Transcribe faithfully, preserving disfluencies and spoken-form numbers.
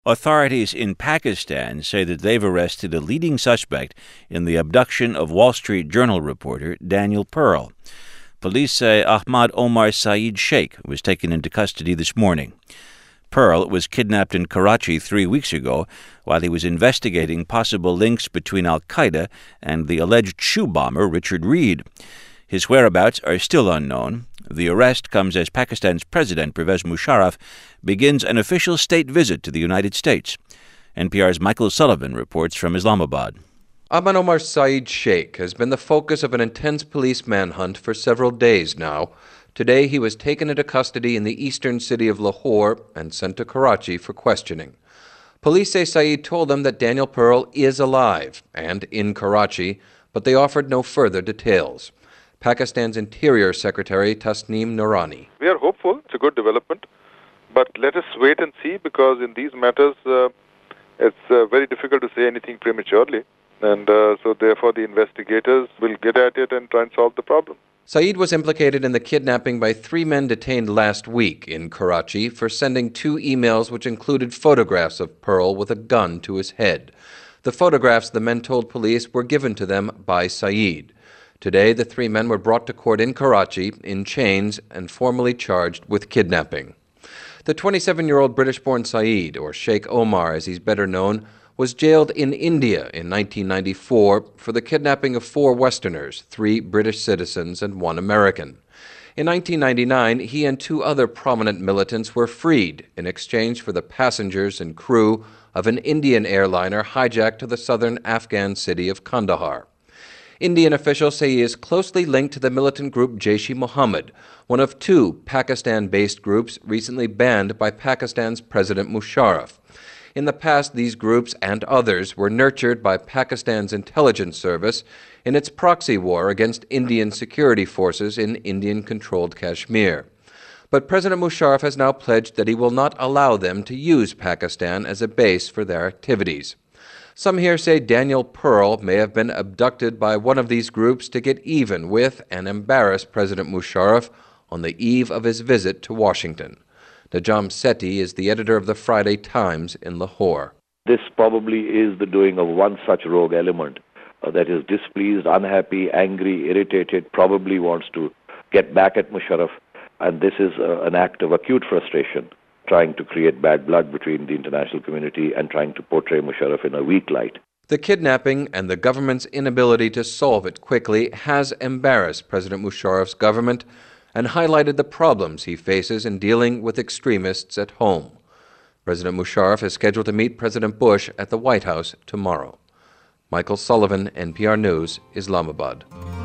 Authorities in Pakistan say that they've arrested a leading suspect in the abduction of Wall Street Journal reporter Daniel Pearl. Police say Ahmad Omar Saeed Sheikh was taken into custody this morning. Pearl was kidnapped in Karachi three weeks ago while he was investigating possible links between al-Qaeda and the alleged shoe bomber Richard Reed. His whereabouts are still unknown. The arrest comes as Pakistan's President Pervez Musharraf begins an official state visit to the United States. N P R's Michael Sullivan reports from Islamabad. Ahmad Omar Saeed Sheikh has been the focus of an intense police manhunt for several days now. Today he was taken into custody in the eastern city of Lahore and sent to Karachi for questioning. Police say Saeed told them that Daniel Pearl is alive and in Karachi, but they offered no further details. Pakistan's Interior Secretary Tasneem Noorani. We are hopeful. It's a good development. But let us wait and see, because in these matters, uh, it's uh, very difficult to say anything prematurely. And uh, so therefore the investigators will get at it and try and solve the problem. Saeed was implicated in the kidnapping by three men detained last week in Karachi for sending two emails which included photographs of Pearl with a gun to his head. The photographs, the men told police, were given to them by Saeed. Today, the three men were brought to court in Karachi in chains and formally charged with kidnapping. The twenty-seven-year-old British-born Saeed, or Sheikh Omar as he's better known, was jailed in India in nineteen ninety-four for the kidnapping of four Westerners, three British citizens and one American. In nineteen ninety-nine, he and two other prominent militants were freed in exchange for the passengers and crew of an Indian airliner hijacked to the southern Afghan city of Kandahar. Indian officials say he is closely linked to the militant group Jaish-e-Mohammed, one of two Pakistan-based groups recently banned by Pakistan's President Musharraf. In the past, these groups and others were nurtured by Pakistan's intelligence service in its proxy war against Indian security forces in Indian-controlled Kashmir. But President Musharraf has now pledged that he will not allow them to use Pakistan as a base for their activities. Some here say Daniel Pearl may have been abducted by one of these groups to get even with and embarrass President Musharraf on the eve of his visit to Washington. Najam Sethi is the editor of the Friday Times in Lahore. This probably is the doing of one such rogue element uh, that is displeased, unhappy, angry, irritated, probably wants to get back at Musharraf, and this is uh, an act of acute frustration, trying to create bad blood between the international community and trying to portray Musharraf in a weak light. The kidnapping and the government's inability to solve it quickly has embarrassed President Musharraf's government and highlighted the problems he faces in dealing with extremists at home. President Musharraf is scheduled to meet President Bush at the White House tomorrow. Michael Sullivan, N P R News, Islamabad.